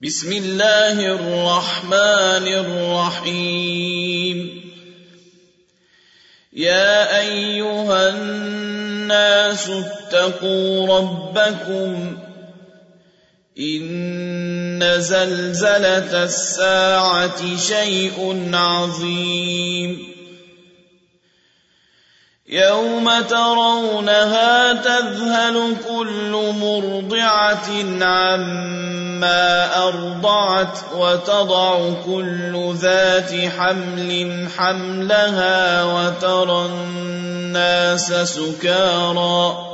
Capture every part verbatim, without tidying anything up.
بسم الله الرحمن الرحيم يا أيها الناس اتقوا ربكم إن زلزلة الساعة شيء عظيم يوم ترونها تذهل كل مرضعة عما أرضعت وتضع كل ذات حمل حملها وترى الناس سكارى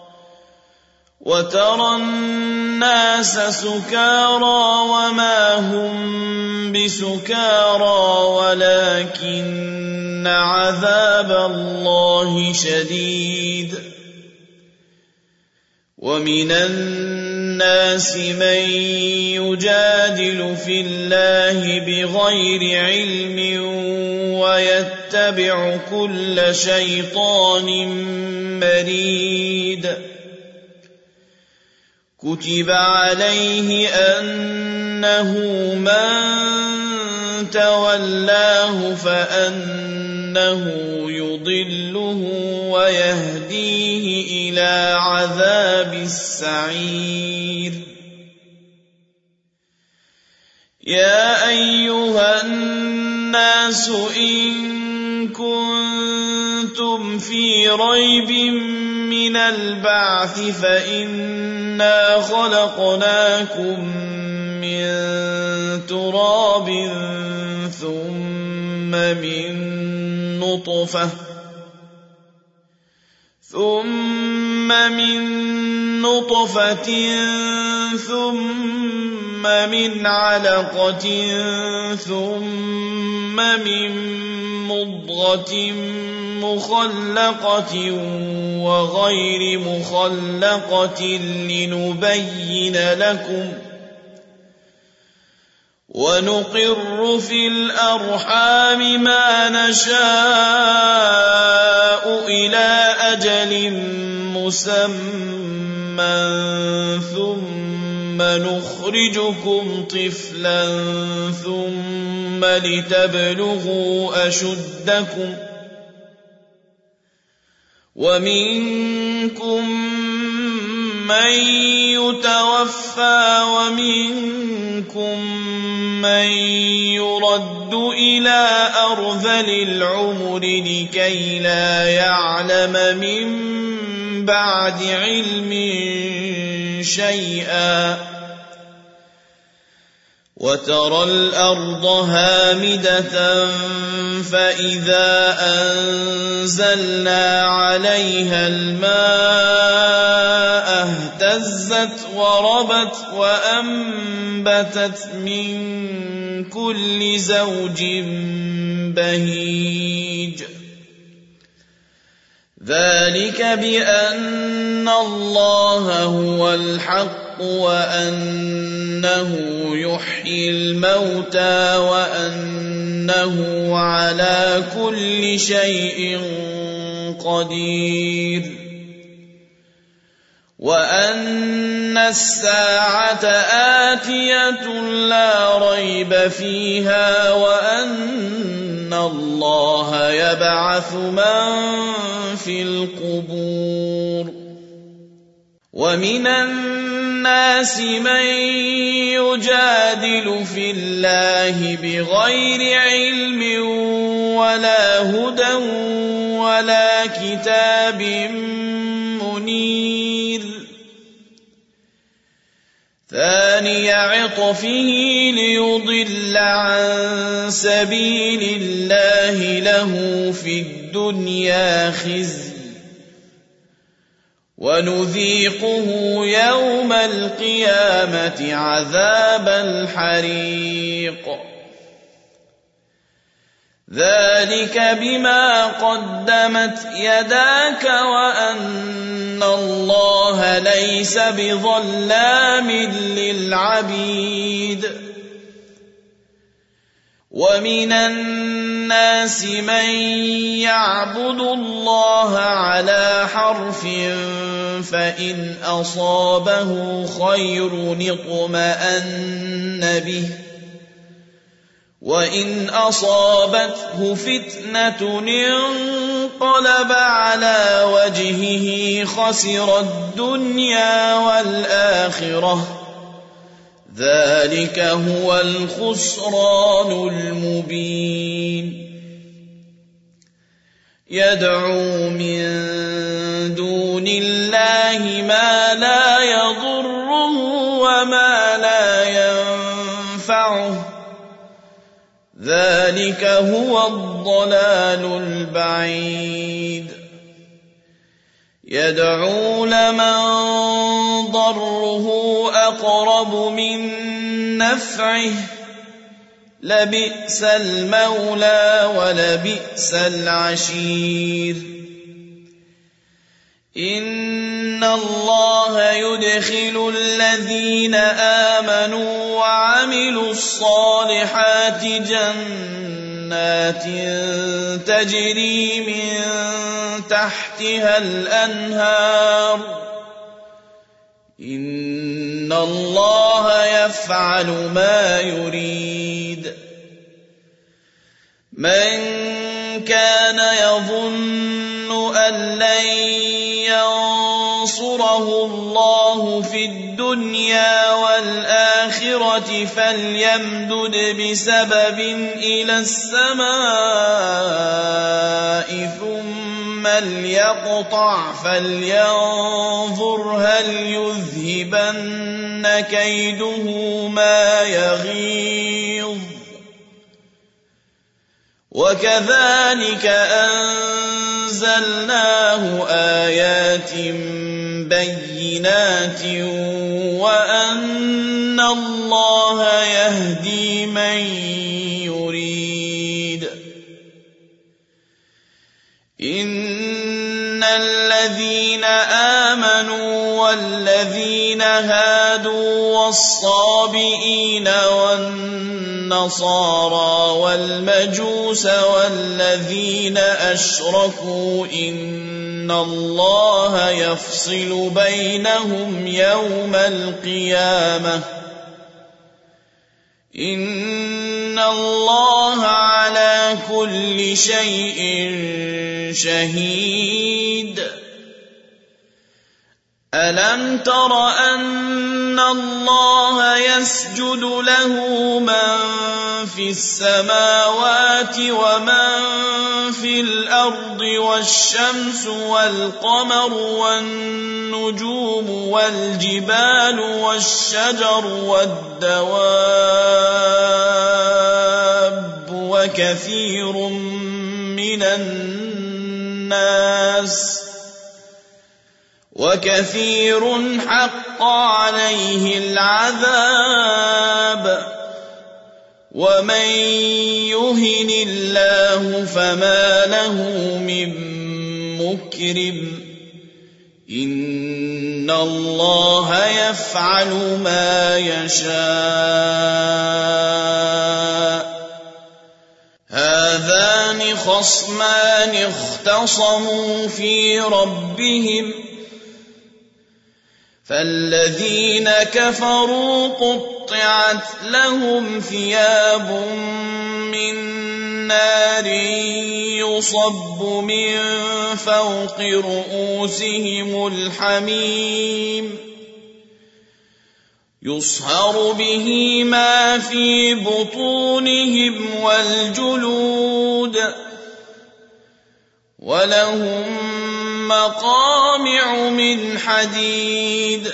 وترى الناس سكارى وما هم بسكارى ولكن عذاب الله شديد ومن الناس من يجادل في الله بغير علم ويتبع كل شيطان مريد كتب عليه أنه من تولاه فأنه يضله ويهديه إلى عذاب السعير يا أيها الناس إن كنتم في ريب من البعث فإنا خلقناكم من تراب ثم من نطفة ثم من نطفة ثم من علقة ثم من مضغة مخلقة وغير مخلقة لنبين لكم ونقر في الأرحام ما نشاء إلى أجل مسمى ثم نخرجكم طفلا ثم لتبلغوا أشدكم ومنكم من يتوفى ومنكم من يرد إلى أرذل العمر لكي لا يعلم من بعد علم شيئا وترى الأرض هامدة فإذا أنزلنا عليها الماء اهتزت وربت وأنبتت من كل زوج بهيج ذلك بأن الله هو الحق وأنه يحيي الموتى وأنه على كل شيء قدير وأن الساعة آتية لا ريب فيها وأن الله يبعث من في القبور ومن الناس من يجادل في الله بغير علم ولا هدى ولا كتاب منير ثاني عطفه ليضل عن سبيل الله له في الدنيا خزي ونذيقه يوم القيامة عذاب الحريق ذلك بما قدمت يداك وأن الله ليس بظلام للعبيد ومن الناس من يعبد الله على حرف فإن أصابه خير اطمأن به وإن أصابته فتنة انقلب على وجهه خسر الدنيا والآخرة ذلك هو الخسران المبين يدعو من دون الله ما لا يضره وما لا ينفعه ذلك هو الضلال البعيد يدعو لمن ضره أقرب من نفعه لبئس المولى ولبئس العشير إن الله يدخل الذين آمنوا وعملوا الصالحات جنات تجري من تحتها الأنهار إن الله يفعل ما يريد من كان يظن أن لن ينصره الله في الدنيا والآخرة فليمدد بسبب إلى السماء ثم ليقطع فلينظر هل يذهبن كيده ما يغيظ وكذلك أنزلناه آيات بينات وأن الله يهدي من يريد إن الذين آمنوا والذين هادوا والصابئين والنصارى والمجوس والذين أشركوا إن الله يفصل بينهم يوم القيامة إن الله على كل شيء شهيد ألم تر أن الله يسجد له من في السماوات ومن في الأرض والشمس والقمر والنجوم والجبال والشجر والدواب وكثير من الناس وكثير حق عليه العذاب ومن يهن الله فما له من مكرم إن الله يفعل ما يشاء هذان خصمان اختصموا في ربهم فالذين كفروا قطعت لهم ثياب من نار يصب من فوق رؤوسهم الحميم يصهر به ما في بطونهم والجلود ولهم مقامع من حديد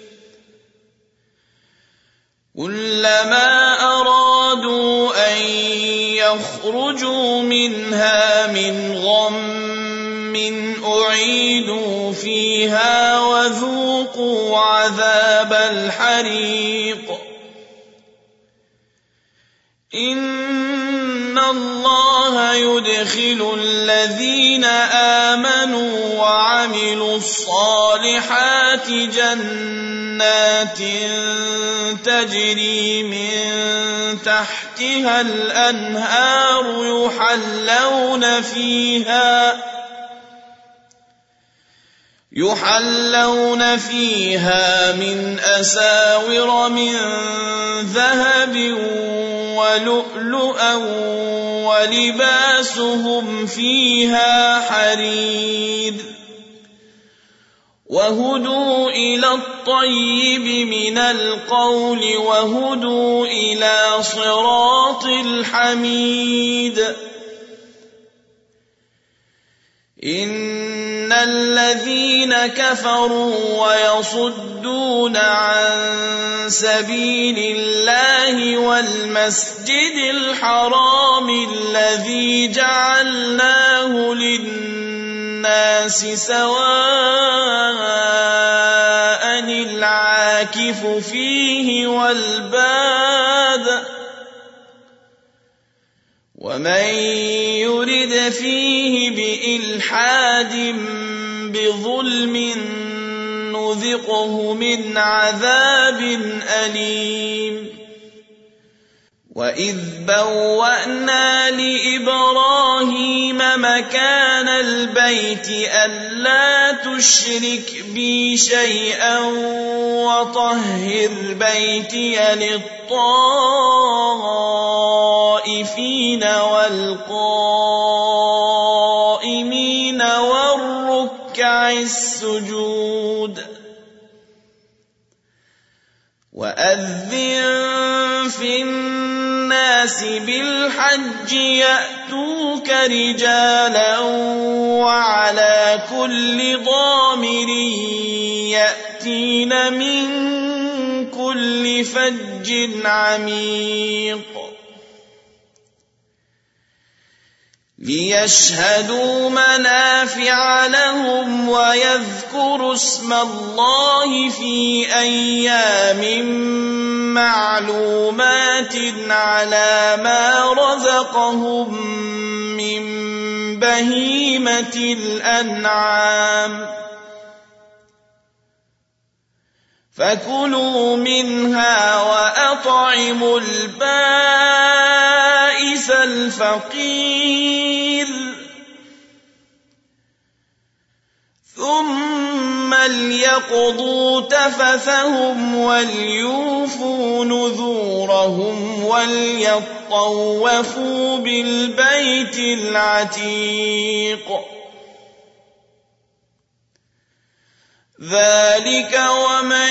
كلما أرادوا أن يخرجوا منها من غم أعيدوا فيها وذوقوا عذاب الحريق إن الله الله يدخل الذين آمنوا وعملوا الصالحات جنات تجري من تحتها الأنهار يحلون فيها يحلون فيها من أساور من ذهب ولؤلؤا ولباسهم فيها حرير وهدوا إلى الطيب من القول وهدوا إلى صراط الحميد إن الذين كفروا ويصدون عن سبيل الله والمسجد الحرام الذي جعلناه للناس سواء العاكف فيه والباد ومن يرد فيه بإلحاد بظلم نذقه من عذاب أليم وإذ بوأنا لإبراهيم مكان البيت ألا تشرك بي شيئا وطهر بيتي للطائفين والقائمين والركع السجود وأذن في الناس بالحج يأتوك رجالا وعلى كل ضامر يأتين من كل فج عميق ليشهدوا منافع لهم ويذكروا اسم الله في أيام معلومات على ما رزقهم من بهيمة الأنعام فكلوا منها وأطعموا البائس الفقير ثم ليقضوا تفثهم وليوفوا نذورهم وليطوفوا بالبيت العتيق ذلك ومن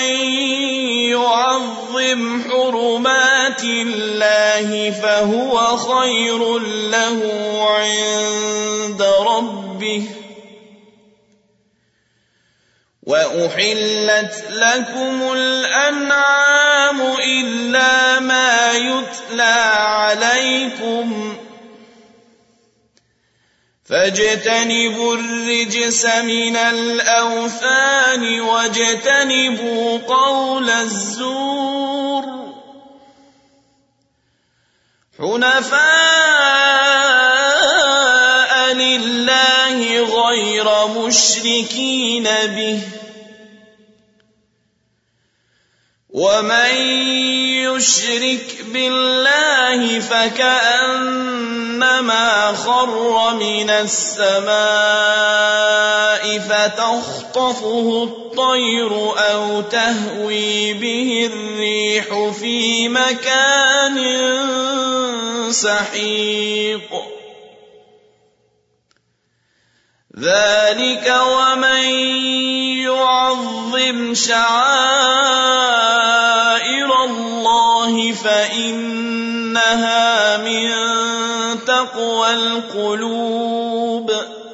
يعظم حرمات الله فهو خير له عند ربه وأحلت لكم الأنعام إلا ما يتلى عليكم فاجتنبوا الرجس من الأوثان واجتنبوا قول الزور حنفاء لله غير مشركين به ومن يشرك بالله فكأنما خر من السماء فتخطفه الطير أو تهوي به الريح في مكان سحيق ذلك ومن يعظم شعائر الله فإنها من تقوى القلوب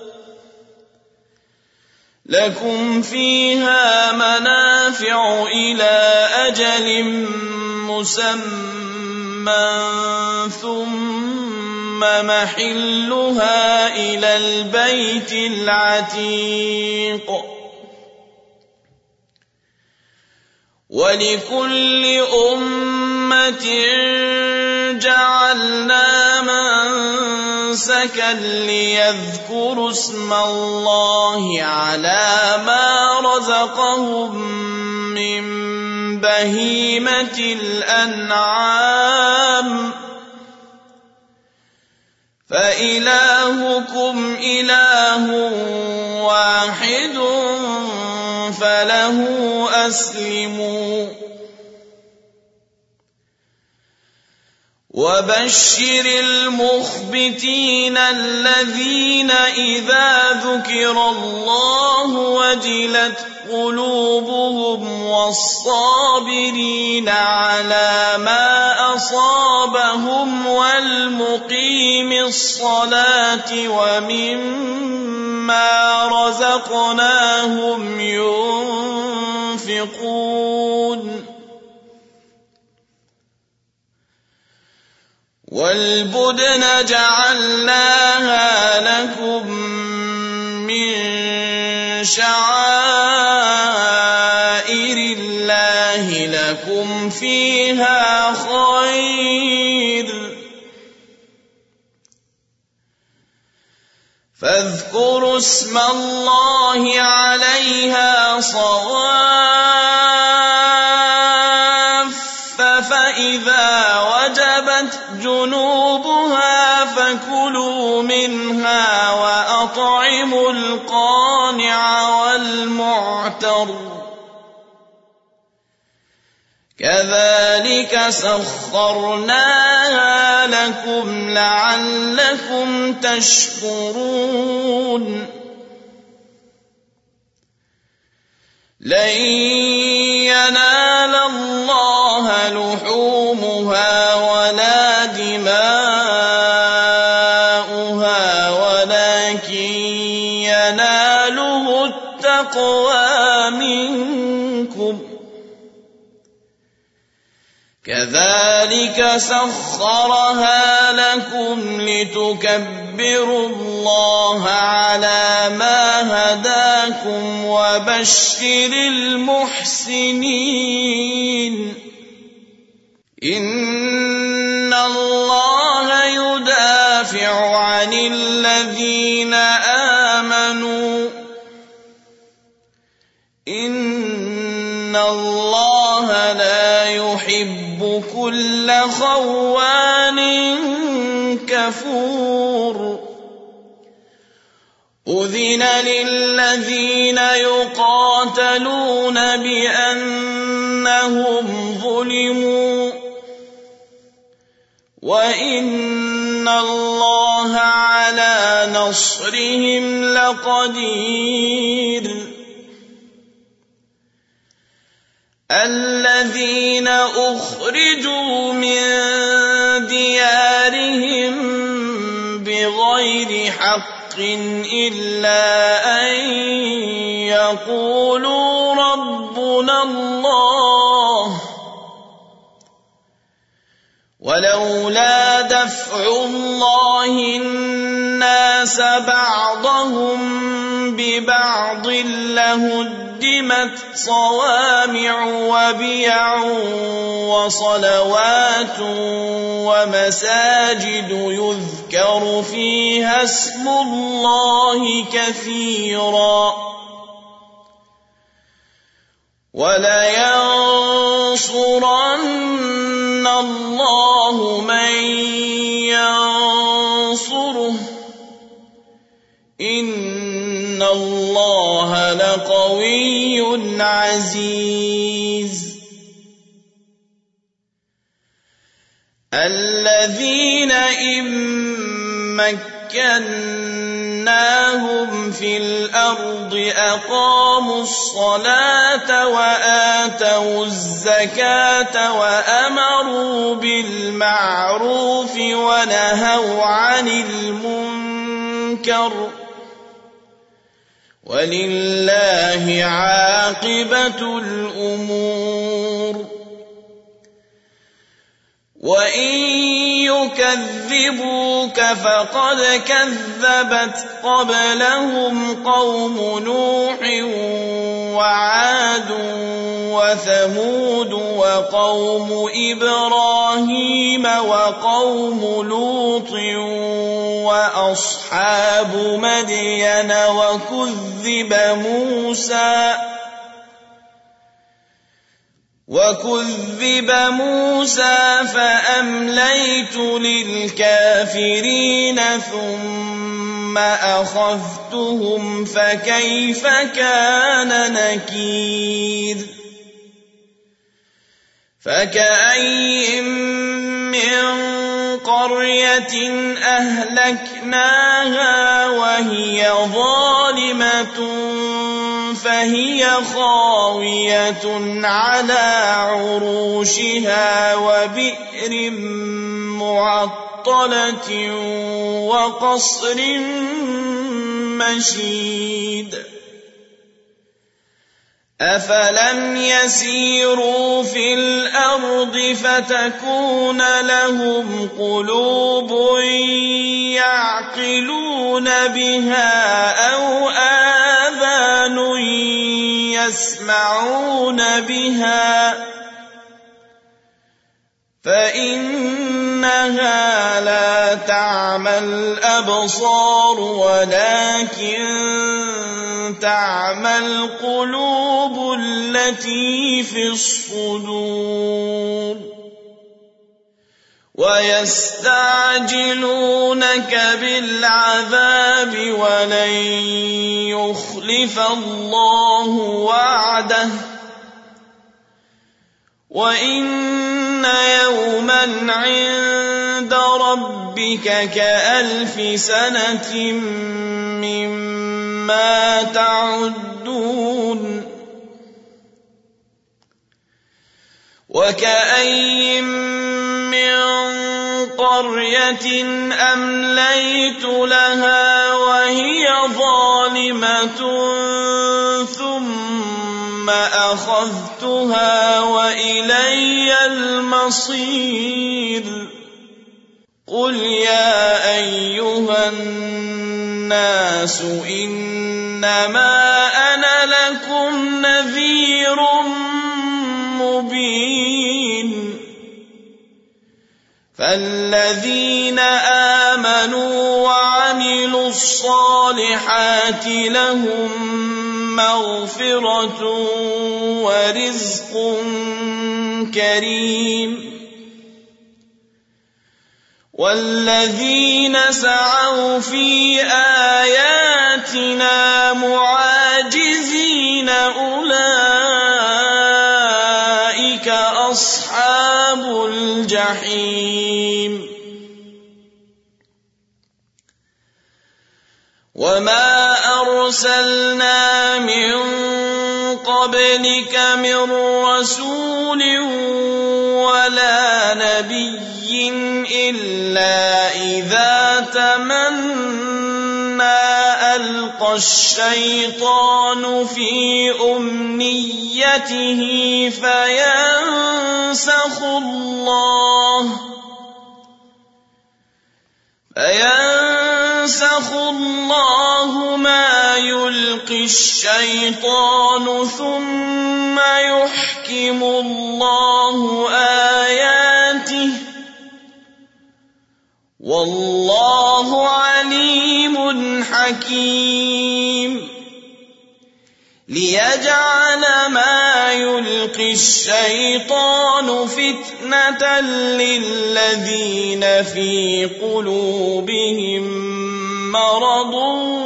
لكم فيها منافع إلى أجل مسمى ثم محلها إلى البيت العتيق ولكل أمة جعلنا ممسكا ليذكروا اسم الله على ما رزقهم من بهيمة الأنعام فإلهكم إله واحد فله أسلموا وبشر المخبتين الذين إذا ذكر الله وجلت قلوبهم والصابرين على ما أصابهم والمقيم الصلاة ومما رزقناهم ينفقون والبدن جعلناها لكم من شعائر الله لكم فيها خير فاذكروا اسم الله عليها صواف فإذا وجبت جنوبها فكلوا منها وأطعموا القانع والمعتر كذلك سخرناها لكم لعلكم تشكرون لن ينال الله لحومها ولا دماؤها ولكن يناله التقوى منكم كذلك سخرها لكم لتكبروا الله على ما هداكم وبشر المحسنين إن الله يدافع عن الذين آمنوا إن الله لا يحب كل خوان كفور أذن للذين يقاتلون بأنهم ظلموا وإن الله على نصرهم لقدير الذين أخرجوا من ديارهم بغير حق إلا أن يقولوا ربنا الله ولولا دفع الله الناس بعضهم ببعض لهدمت صوامع وبيع وصلوات ومساجد يذكر فيها اسم الله كثيرا ولينصرن الله من ينصره إن الله لقوي عزيز الذين إن مكناهم في الأرض أقاموا الصلاة وآتوا الزكاة وأمروا بالمعروف ونهوا عن المنكر ولله عاقبة الأمور وإن يكذبوك فقد كذبت قبلهم قوم نوح وعاد وثمود وقوم إبراهيم وقوم لوط وأصحاب مدين وكذب موسى وكذب موسى فأمليت للكافرين ثم أخذتهم فكيف كان نكير فكأي من قرية أهلكناها وهي ظالمة فهي خاوية على عروشها وبئر معطلة وقصر مشيد أفلم يسيروا في الأرض فتكون لهم قلوب يعقلون بها أو آذان يسمعون بها فإنها لا تعمى الأبصار ولكن تعمى القلوب التي في الصدور ويستعجلونك بالعذاب ولن يخلف الله وعده وإن يوما عند ربك كألف سنة مما تعدون وكأي من قرية أمليت لها وهي ظالمة ثم أخذتها وإلي المصير قل يا أيها الناس إنما أنا لكم نذير مبين فالذين آمنوا وعملوا الصالحات لهم مغفرة ورزق كريم والذين سعوا في آياتنا معاجزين أولئك أصحاب الجحيم وما أرسلنا من قبلك من رسول ولا نبي إلا إذا تمنى ألقى الشيطان في أمنيته فينسخ الله فينسخ الله ما يلقي الشيطان ثم يحكم الله آياته والله عليم حكيم ليجعل ما يلقي الشيطان فتنة للذين في قلوبهم مرض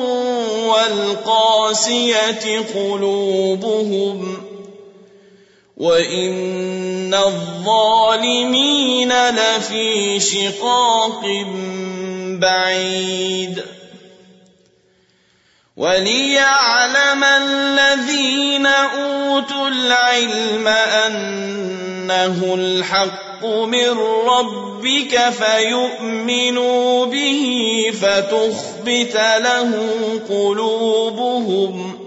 والقاسية قلوبهم وإن الظالمين لفي شقاق بعيد وليعلم الذين أوتوا العلم أنه الحق من ربك فيؤمنوا به فتخبت له قلوبهم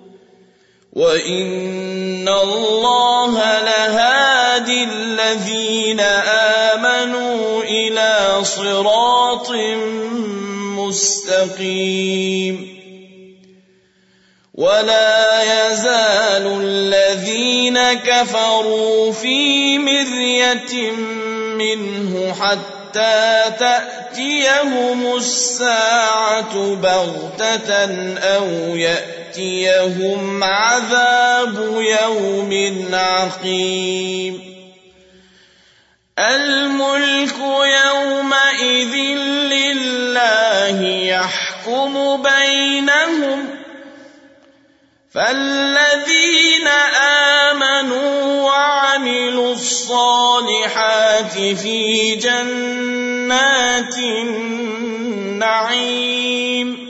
وإن الله لهادي الذين آمنوا إلى صراط مستقيم ولا يزال الذين كفروا في مرية منه حتى تأتيهم الساعة بغتة أو يأتيهم عذاب يوم عقيم الملك يومئذ لله يحكم بينهم فالذين آمنوا وعملوا الصالحات في جنات النعيم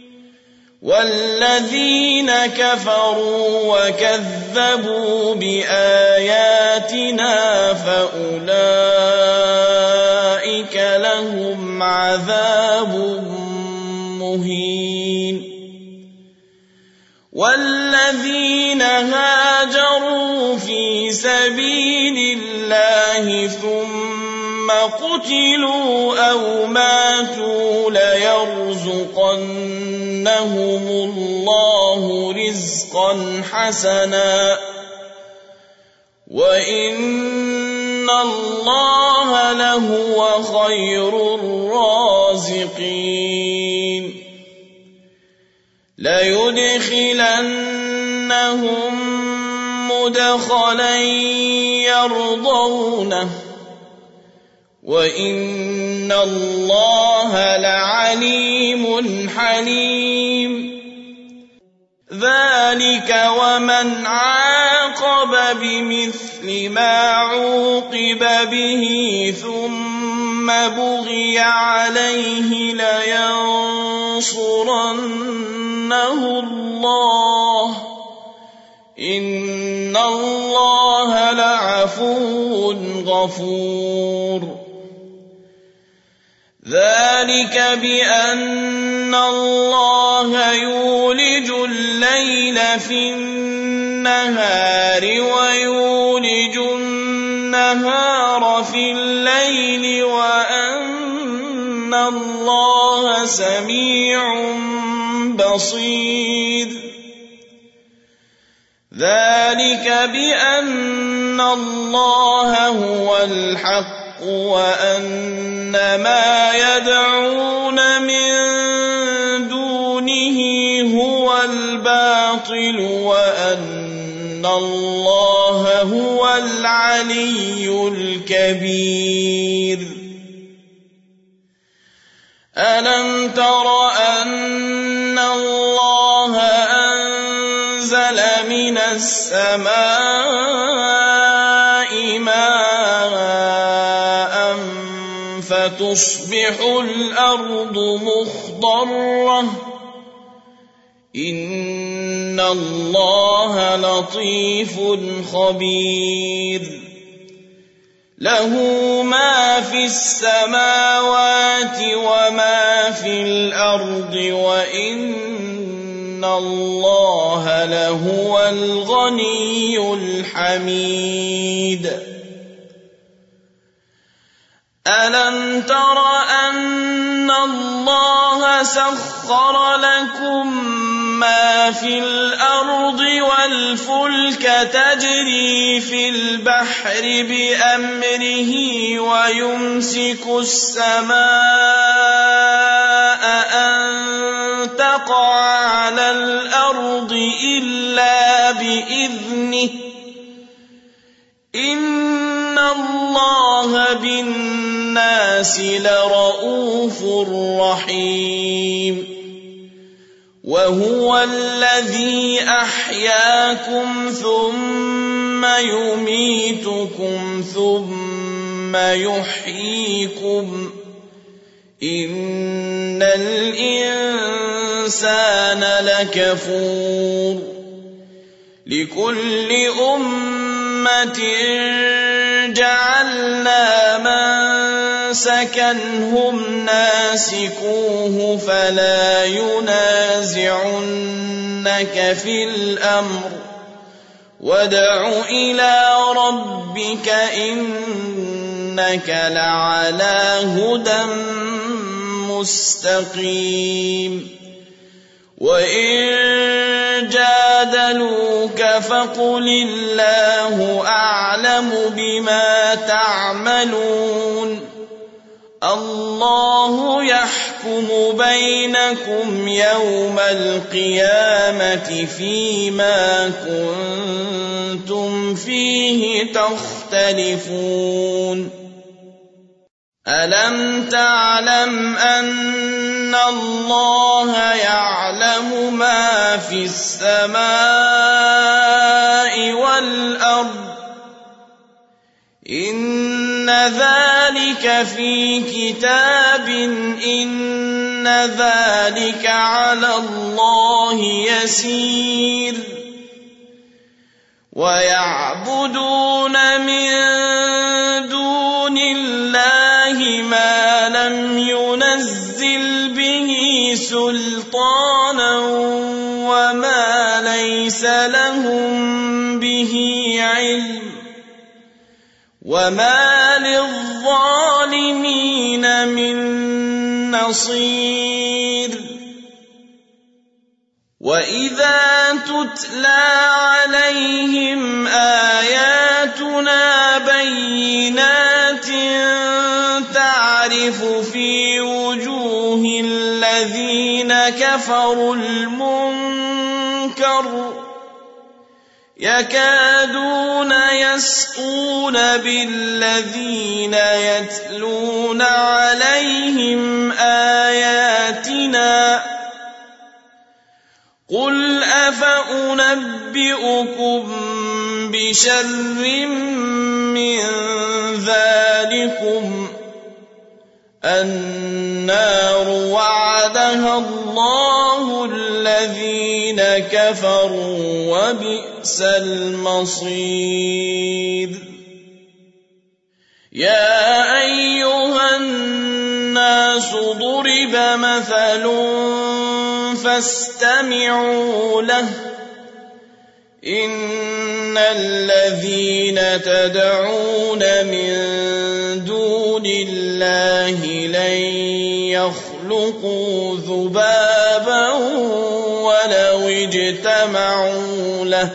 والذين كفروا وكذبوا بآياتنا فأولئك لهم عذاب مهين والذين هاجروا في سبيل الله ثم قتلوا أو ماتوا ليرزقنهم الله رزقا حسنا وإن الله لهو خير الرازقين ليدخلنهم مدخلا يرضونه وإن الله لعليم حليم ذلك ومن عاقب بمثل ما عوقب به ثم بغي عليه لينصرنه الله إن الله لعفو غفور ذلك بأن الله يولج الليل في النهار ويولج النهار في الليل وأن الله سميع بصير ذلك بأن الله هو الحق وأن ما يدعون من دونه هو الباطل وأن الله هو العلي الكبير ألم تر أن الله أنزل من السماء ماء فتصبح الأرض مخضرة إن الله لطيف خبير له ما في السماوات وما في الأرض وإن الله لهو الغني الحميد ألم تر أن الله سخر لكم ما في الأرض والفلك تجري في البحر بأمره ويمسك السماء أن تقع على الأرض إلا بإذنه إن الله بالناس لرؤوف رحيم وهو الذي أحياكم ثم يميتكم ثم يحييكم إن الإنسان لكفور لكل أمة جعلنا منسكا هم ناسكوه فلا ينازعنك في الأمر وادع إلى ربك إنك لعلى هدى مستقيم وإن جادلوك فقل الله أعلم بما تعملون الله يحكم بينكم يوم القيامة فيما كنتم فيه تختلفون ألم تعلم أن الله يعلم ما في السماء والأرض إن ذلك في كتاب إن ذلك على الله يسير ويعبدون من دون الله ما لم ينزل به سلطانا وما ليس لهم به علم وما للظالمين من نصير وإذا تتلى عليهم آياتنا بينات تعرف في وجوه الذين كفروا المنكر يكادون يسطون بالذين يتلون عليهم آياتنا قل أفأنبئكم بشر من ذلكم النار وعدها الله الذين كفروا وبئس المصير يا أيها الناس ضرب مثل فاستمعوا له إن الذين تدعون من دون الله لن يخلقوا ذبابا ولو اجتمعوا له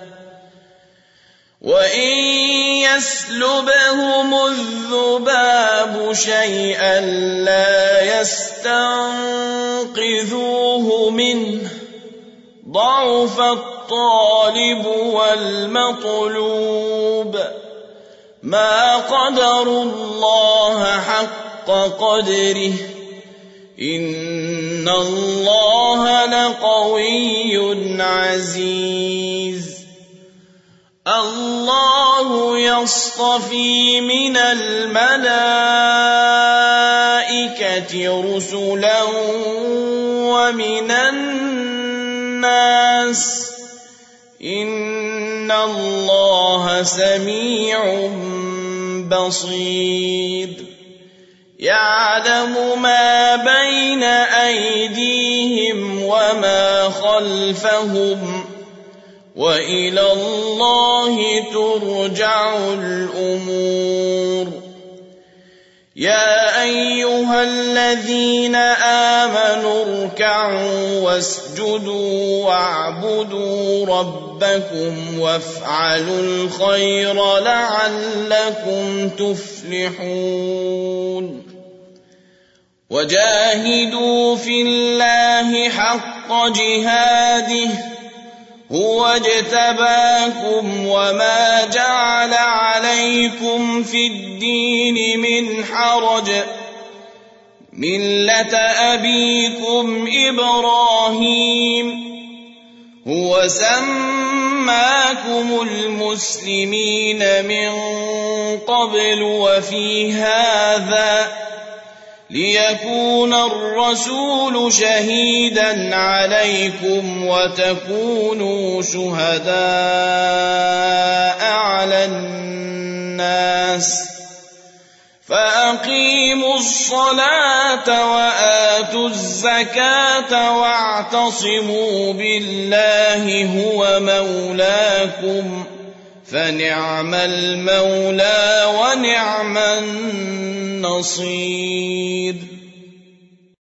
وإن يسلبهم الذباب شيئا لا يستنقذوه منه ضعف الطالب والمطلوب ما قدروا الله حق قدره إن الله لقوي عزيز الله يصطفي من الملائكة رسلا ومن الناس إن الله سميع بصير يعلم ما بين أيديهم وما خلفهم وإلى الله ترجع الأمور يا أيها الذين آمنوا اركعوا واسجدوا واعبدوا ربكم وافعلوا الخير لعلكم تفلحون وجاهدوا في الله حق جهاده هو اجتباكم وما جعل عليكم في الدين من حرج ملة أبيكم إبراهيم هو سماكم المسلمين من قبل وفي هذا ليكون الرسول شهيدا عليكم وتكونوا شهداء على الناس فأقيموا الصلاة وآتوا الزكاة واعتصموا بالله هو مولاكم فنعم المولى ونعم النصير